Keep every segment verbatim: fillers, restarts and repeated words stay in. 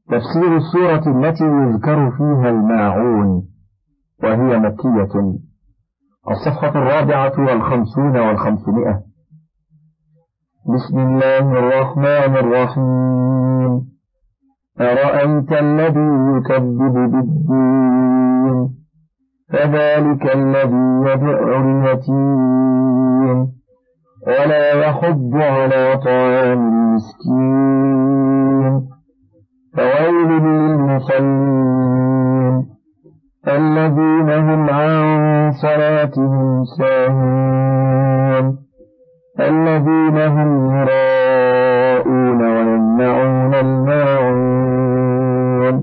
تفسير السورة التي يذكر فيها الماعون، وهي مكية. الصفحة الرابعة والخمسون والخمسمائة. بسم الله الرحمن الرحيم. أرأيت الذي يكذب بالدين فذلك الذي يدع اليتيم ولا يحض على طعام المسكين فويل للمصلين الذين هم عن صلاتهم ساهون الذين هم يراءون ويمنعون الماعون.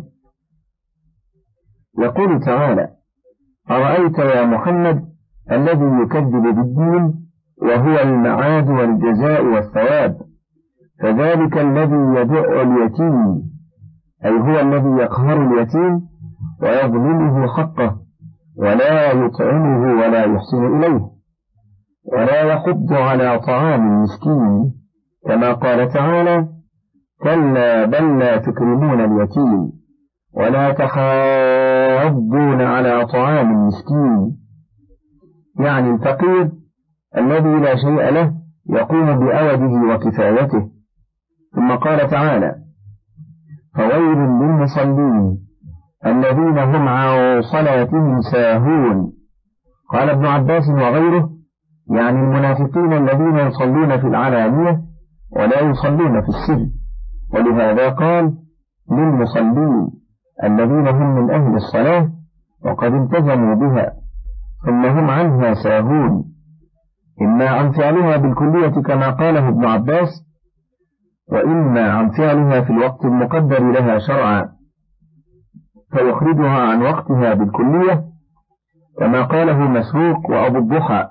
يقول تعالى: أرأيت يا محمد الذي يكذب بالدين وهو المعاد والجزاء والثواب، فذلك الذي يدع اليتيم، أي هو الذي يقهر اليتيم ويظلمه حقه ولا يطعمه ولا يحسن إليه، ولا يحض على طعام المسكين، كما قال تعالى: كلا بل لا تكرمون اليتيم ولا تحاضون على طعام المسكين، يعني الفقير الذي لا شيء له يقوم بأوده وكفايته. ثم قال تعالى: فويل للمصلين الذين هم عن صلاتهم ساهون. قال ابن عباس وغيره يعني المنافقين الذين يصلون في العلانية ولا يصلون في السر، ولهذا قال للمصلين الذين هم من أهل الصلاة وقد التزموا بها ثم هم عنها ساهون، إما عن فعلها بالكلية كما قاله ابن عباس، وإما عن فعلها في الوقت المقدر لها شرعا فيخرجها عن وقتها بالكلية كما قاله مسروق وأبو الضحى.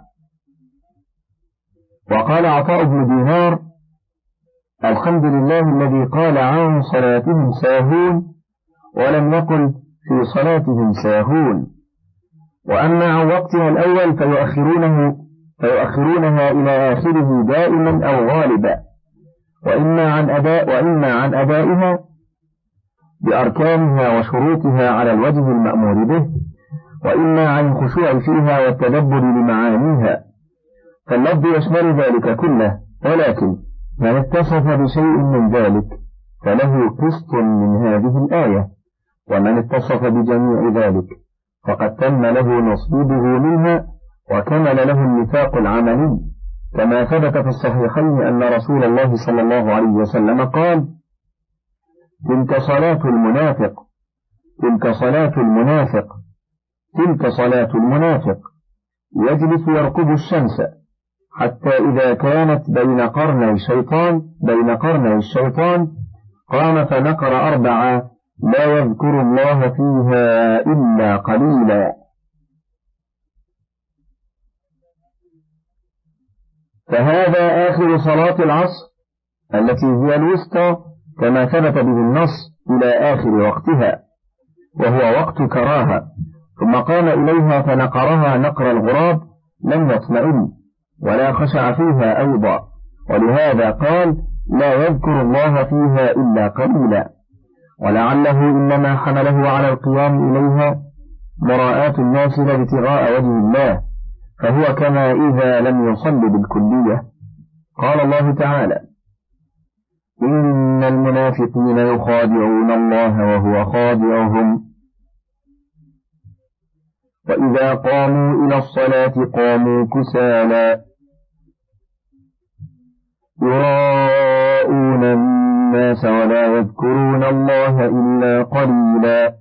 وقال عطاء بن دينار: الحمد لله الذي قال عن صلاتهم ساهون ولم يقل في صلاتهم ساهون. وأما عن وقتها الأول فيؤخرونه فيؤخرونها إلى آخره دائما أو غالبا، وإما عن أداء وإما عن أدائها بأركانها وشروطها على الوجه المأمور به، وإما عن الخشوع فيها والتدبر لمعانيها، فاللفظ يشمل ذلك كله، ولكن من اتصف بشيء من ذلك فله قسط من هذه الآية، ومن اتصف بجميع ذلك فقد تم له نصيبه منها وكمل له النفاق العملي، كما ثبت في الصحيحين أن رسول الله صلى الله عليه وسلم قال: تلك صلاة المنافق تلك صلاة المنافق تلك صلاة المنافق يجلس يرقب الشمس حتى إذا كانت بين قرني الشيطان بين قرني الشيطان قام فنقر أربعة لا يذكر الله فيها إلا قليلا. فهذا آخر صلاة العصر التي هي الوسطى كما ثبت به النص إلى آخر وقتها، وهو وقت كراهة، ثم قام إليها فنقرها نقر الغراب لم يطمئن ولا خشع فيها أيضا، ولهذا قال: لا يذكر الله فيها إلا قليلا، ولعله إنما حمله على القيام إليها مراءة الناس لابتغاء وجه الله، فهو كما إذا لم يصل بالكلية. قال الله تعالى: إن المنافقين يخادعون الله وهو خادعهم وإذا قاموا إلى الصلاة قاموا كسالى يراءون الناس ولا يذكرون الله إلا قليلا.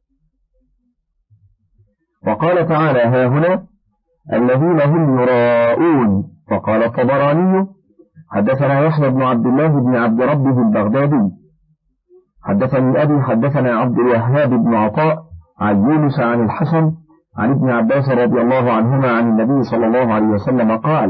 وقال تعالى ها هنا: الذين هم يراءون. وقال الطبراني: حدثنا يحيى بن عبد الله بن عبد ربه البغدادي حدثني أبي حدثنا عبد الوهاب بن عطاء عن يونس عن الحسن عن ابن عباس رضي الله عنهما عن النبي صلى الله عليه وسلم قال: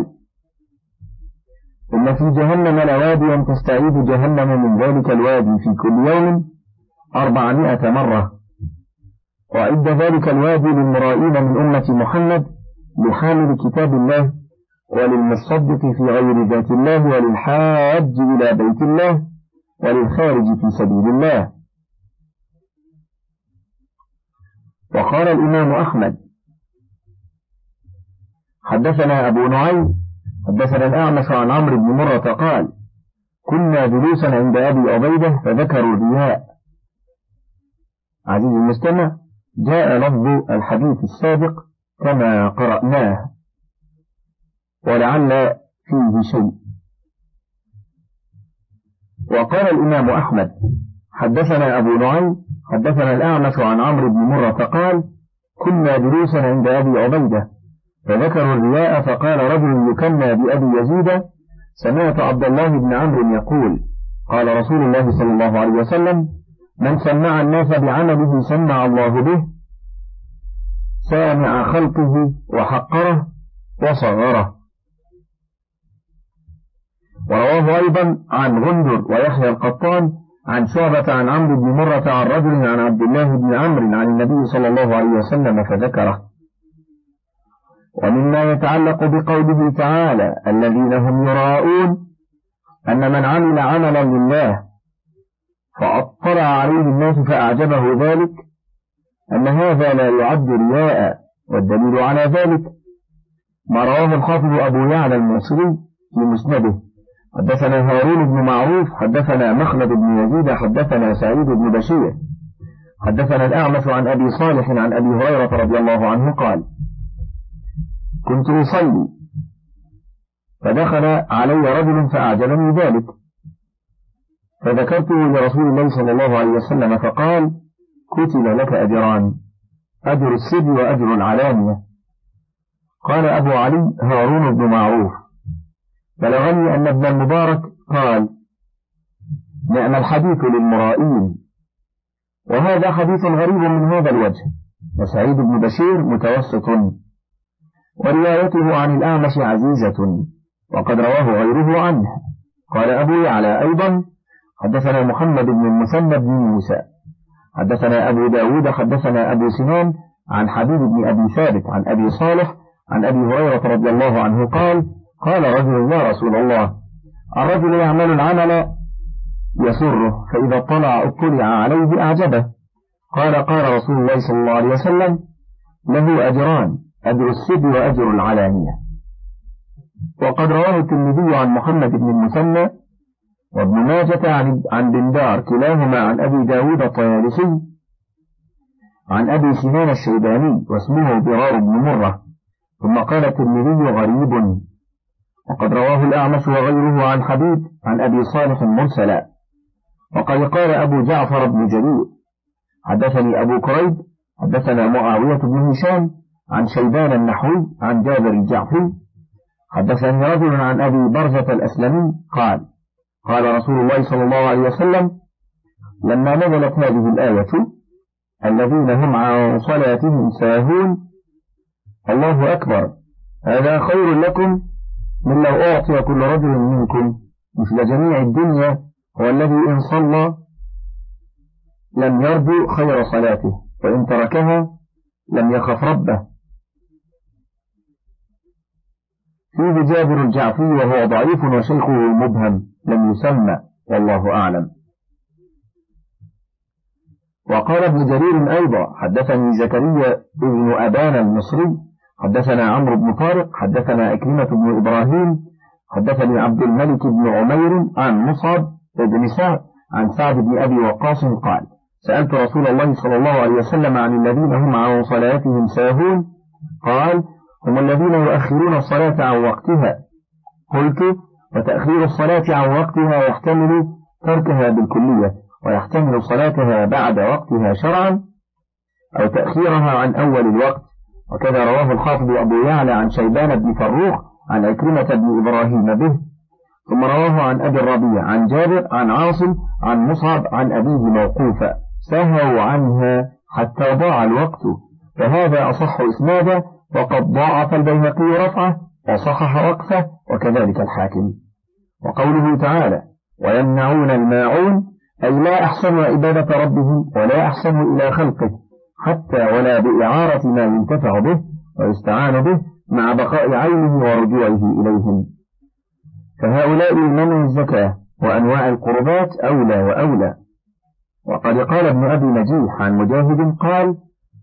إن في جهنم لواديا تستعيد جهنم من ذلك الوادي في كل يوم أربعمائة مرة، وعد ذلك الوادي للمرائين من أمة محمد لحامل كتاب الله وللمصدق في غير ذات الله وللحاج إلى بيت الله وللخارج في سبيل الله. وقال الإمام أحمد حدثنا أبو نعيم حدثنا الأعمش عن عمرو بن مرة قال كنا جلوسا عند أبي عبيدة فذكروا الرياء. عزيزي المستمع، جاء لفظ الحديث السابق كما قرأناه ولعل فيه شيء. وقال الإمام أحمد حدثنا أبو نعيم حدثنا الأعمش عن عمرو بن مرة قال كنا جلوسا عند أبي عبيدة فذكروا الرياء فقال رجل يكنى بأبي يزيد سمعت عبد الله بن عمرو يقول قال رسول الله صلى الله عليه وسلم من سمع الناس بعمله سمع الله به سامع خلقه وحقره وصغره. ورواه أيضا عن غندر ويحيى القطان عن شعبة عن عمرو بن مرة عن رجل عن عبد الله بن عمرو عن النبي صلى الله عليه وسلم فذكره. ومما يتعلق بقوله تعالى الذين هم يراءون أن من عمل عملا لله فأطلع عليه الناس فأعجبه ذلك أن هذا لا يعد رياء. والدليل على ذلك ما رواه الحافظ أبو يعلى المصري في مسنده حدثنا هارون بن معروف حدثنا مخلد بن يزيد حدثنا سعيد بن بشير حدثنا الأعمش عن أبي صالح عن أبي هريرة رضي الله عنه قال كنت أصلي فدخل علي رجل فأعجبني ذلك فذكرته لرسول الله صلى الله عليه وسلم فقال كتب لك أجران أجر السر وأجر العلانية. قال أبو علي هارون بن معروف بلغني أن ابن المبارك قال نعم الحديث للمرائين. وهذا حديث غريب من هذا الوجه. وسعيد بن بشير متوسط وروايته عن الأعمش عزيزة وقد رواه غيره عنه. قال أبو يعلى أيضا حدثنا محمد بن المثنى بن موسى حدثنا أبو داود حدثنا أبو سنان عن حبيب بن أبي ثابت عن أبي صالح عن أبي هريرة رضي الله عنه قال قال رجل يا رسول الله الرجل يعمل العمل يسره فإذا طلع اطلع عليه أعجبه. قال قال رسول الله صلى الله عليه وسلم له أجران أجر السر وأجر العلانية. وقد رواه الترمذي عن محمد بن المثنى وابن ماجة عن عن بندار كلاهما عن أبي داود الطيالسي عن أبي سنان الشيباني واسمه ضرار بن مرة. ثم قال الترمذي غريب. وقد رواه الأعمش وغيره عن حبيب عن أبي صالح مرسلا. وقد قال أبو جعفر بن جرير حدثني أبو كريب حدثنا معاوية بن هشام عن شيبان النحوي عن جابر الجعفي حدثني رجل عن أبي برزة الأسلمي قال قال رسول الله صلى الله عليه وسلم لما نزلت هذه الآية الذين هم عن صلاتهم ساهون الله أكبر هذا خير لكم من لو أعطي كل رجل منكم مثل جميع الدنيا هو الذي إن صلى لم يرجو خير صلاته وإن تركها لم يخف ربه. فيه جابر الجعفي وهو ضعيف وشيخه مبهم لم يسمى والله أعلم. وقال ابن جرير أيضا حدثني زكريا ابن أبان المصري حدثنا عمرو بن طارق حدثنا أكرمة بن إبراهيم حدثني عبد الملك بن عمير عن مصعب بن سعد عن سعد بن أبي وقاص قال سألت رسول الله صلى الله عليه وسلم عن الذين هم عن صلاتهم ساهون قال هم الذين يؤخرون الصلاة عن وقتها. قلت وتأخير الصلاة عن وقتها يحتمل تركها بالكلية ويحتمل صلاتها بعد وقتها شرعا أو تأخيرها عن أول الوقت. وكذا رواه الحافظ أبو يعلى عن شيبان بن فروخ عن أكرمة بن إبراهيم به. ثم رواه عن أبي الربيع عن جابر عن عاصم عن مصعب عن أبيه موقوفا سهوا عنها حتى ضاع الوقت فهذا أصح إسنادا وقد ضاعف البيهقي رفعه وصحح وقفه وكذلك الحاكم. وقوله تعالى ويمنعون الماعون أي لا أحسن عبادة ربهم ولا أحسن إلى خلقه حتى ولا بإعارة ما ينتفع به ويستعان به مع بقاء عينه ورجوعه إليهم. فهؤلاء منع الزكاة وأنواع القربات أولى وأولى. وقد قال ابن أبي نجيح عن مجاهد قال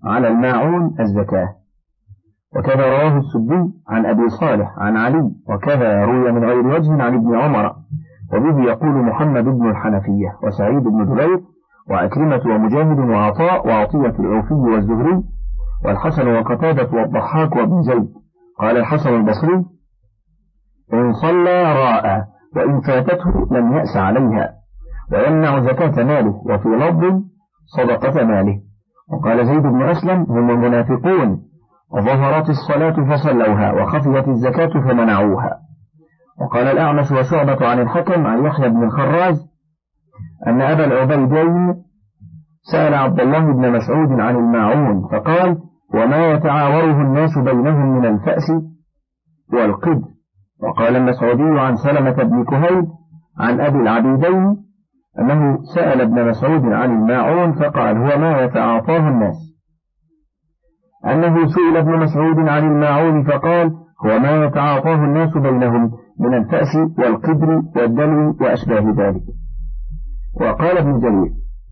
على الماعون الزكاة. وكذا رواه السدي عن أبي صالح عن علي، وكذا روي من غير وجه عن ابن عمر، وبه يقول محمد بن الحنفية وسعيد بن جبير وأكرمة ومجاهد وعطاء وعطية العوفي والزهري والحسن وقتادة والضحاك وابن زيد. قال الحسن البصري: إن صلى راء، وإن فاتته لم يأس عليها، ويمنع زكاة ماله، وفي لفظ صدقة ماله. وقال زيد بن أسلم: هم المنافقون، ظهرت الصلاة فصلوها، وخفيت الزكاة فمنعوها. وقال الأعمش وشعبة عن الحكم عن يحيى بن الخراز أن أبا العبيدين سأل عبد الله بن مسعود عن الماعون فقال: وما يتعاوره الناس بينهم من الفأس والقد. وقال المسعودي عن سلمة بن كهيل عن أبي العبيدين أنه سأل ابن مسعود عن الماعون فقال: هو ما يتعاطاه الناس. أنه سئل ابن مسعود عن الماعون فقال: هو ما يتعاطاه الناس بينهم من الفأس والقدر والدلو وأشباه ذلك. وقال ابن جرير: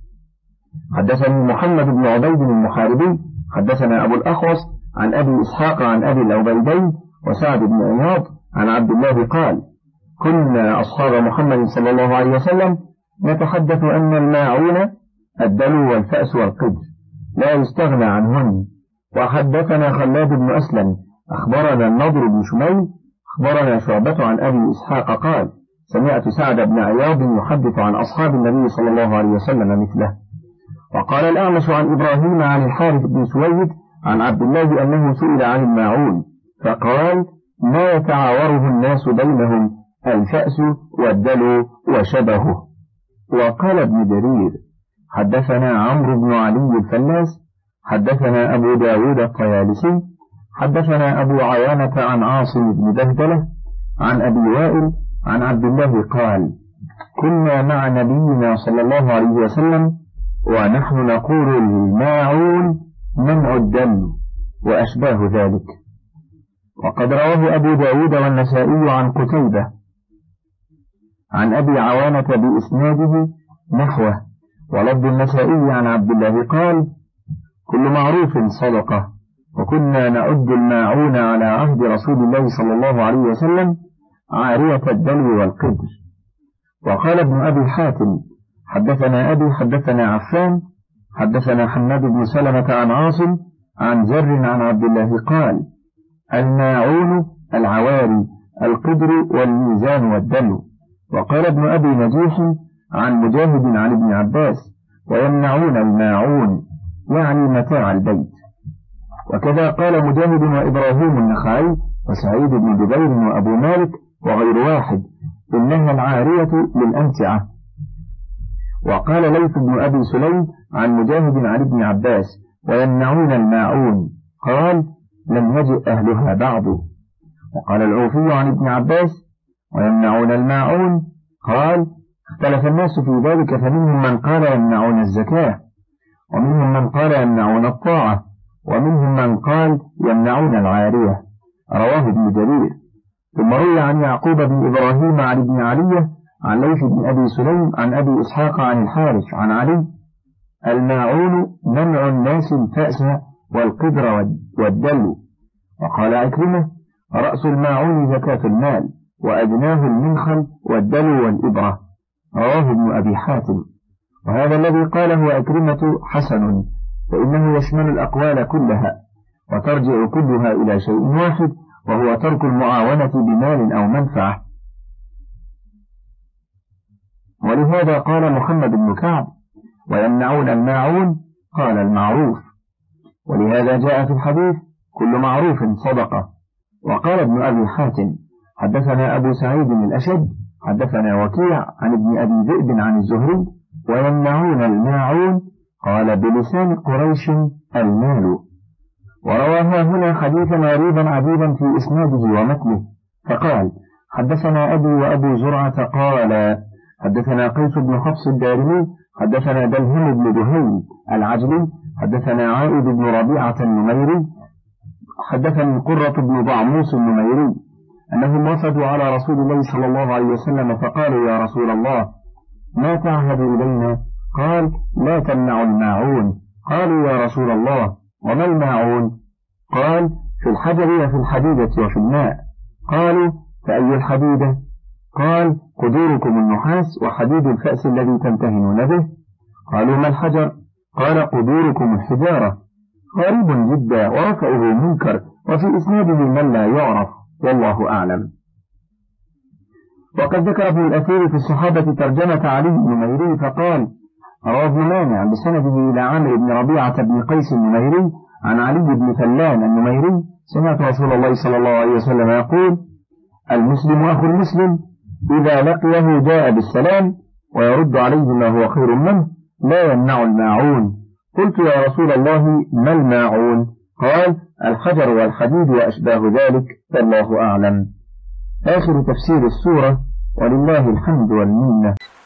حدثني محمد بن عبيد المحاربي حدثنا أبو الأخوص عن أبي إسحاق عن أبي العبيدين وسعد بن عياض عن عبد الله قال: كنا أصحاب محمد صلى الله عليه وسلم نتحدث أن الماعون الدلو والفأس والقدر لا يستغنى عنهن. وحدثنا خلاد بن أسلم أخبرنا النضر بن شميل أخبرنا شعبة عن أبي إسحاق قال: سمعت سعد بن عياض يحدث عن أصحاب النبي صلى الله عليه وسلم مثله. وقال الأعمش عن إبراهيم عن الحارث بن سويد عن عبد الله أنه سئل عن الماعون فقال: ما يتعاوره الناس بينهم الفأس والدلو وشبهه. وقال ابن جرير: حدثنا عمرو بن علي الفلاس حدثنا أبو داود الطيالسي حدثنا أبو عيانة عن عاصم بن بهدلة عن أبي وائل عن عبد الله قال: كنا مع نبينا صلى الله عليه وسلم ونحن نقول الماعون منع الدم وأشباه ذلك. وقد رواه أبو داود والنسائي عن قتيبة عن أبي عوانة بإسناده نحوه، ولفظ النسائي عن عبد الله قال: كل معروف صدقة، وكنا نعد الماعون على عهد رسول الله صلى الله عليه وسلم عارية الدلو والقدر. وقال ابن أبي حاتم: حدثنا أبي حدثنا عفان حدثنا حماد بن سلمة عن عاصم عن زر عن عبد الله قال: الماعون العواري القدر والميزان والدلو. وقال ابن أبي نجيح عن مجاهد عن ابن عباس: ويمنعون الماعون يعني متاع البيت. وكذا قال مجاهد وإبراهيم النخعي وسعيد بن جبير وأبو مالك وغير واحد: إنها العارية للأمتعة. وقال ليث بن أبي سليم عن مجاهد عن ابن عباس: ويمنعون الماعون، قال: لم يجئ أهلها بعد. وقال العوفي عن ابن عباس: ويمنعون الماعون، قال: اختلف الناس في ذلك، فمنهم من قال يمنعون الزكاة، ومنهم من قال يمنعون الطاعة، ومنهم من قال يمنعون العارية. رواه ابن جرير. ثم روي عن يعقوب بن إبراهيم عن ابن علية عن ليث بن أبي سليم عن أبي إسحاق عن الحارث عن علي: الماعون منع الناس الفأس والقدر والدلو. وقال عكرمة: رأس الماعون زكاة المال، وأدناه المنخل والدلو والإبرة. رواه ابن أبي حاتم. وهذا الذي قاله عكرمة حسن، فإنه يشمل الأقوال كلها، وترجع كلها إلى شيء واحد، وهو ترك المعاونة بمال أو منفعة. ولهذا قال محمد بن كعب: ويمنعون الماعون، قال المعروف. ولهذا جاء في الحديث: كل معروف صدقة. وقال ابن أبي حاتم: حدثنا أبو سعيد الأشد حدثنا وكيع عن ابن أبي ذئب عن الزهري: ويمنعون الماعون، قال بلسان قريش المال. ورواها هنا حديثا غريبا عجيبا في إسناده ومتنه، فقال: حدثنا أبي وأبو زرعة قال: حدثنا قيس بن حفص الدارمي حدثنا دلهم بن دهين العجلي حدثنا عائد بن ربيعة النميري حدثني قرة بن ضعموس النميري أنهم وفدوا على رسول الله صلى الله عليه وسلم فقالوا: يا رسول الله، ما تعهد إلينا؟ قال: لا تمنعوا الماعون. قالوا: يا رسول الله، وما الماعون؟ قال: في الحجر وفي الحديدة وفي الماء. قالوا: فأي الحديدة؟ قال: قدوركم النحاس وحديد الفأس الذي تمتهنون به. قالوا: ما الحجر؟ قال: قدوركم الحجارة. غريب جدا، ورفعه منكر، وفي إسناده من لا يعرف، والله أعلم. وقد ذكر ابن الأثير في الصحابة ترجمة علي النميري فقال: رواه مانع بسنده إلى عامر بن ربيعة بن قيس النميري عن علي بن فلان النميري: سمعت رسول الله صلى الله عليه وسلم يقول: المسلم أخو المسلم إذا لقيه جاء بالسلام ويرد عليه ما هو خير منه، لا يمنع الماعون. قلت: يا رسول الله ما الماعون؟ قال: الحجر والحديد وأشباه ذلك، فالله أعلم. آخر تفسير السورة، ولله الحمد والمنة.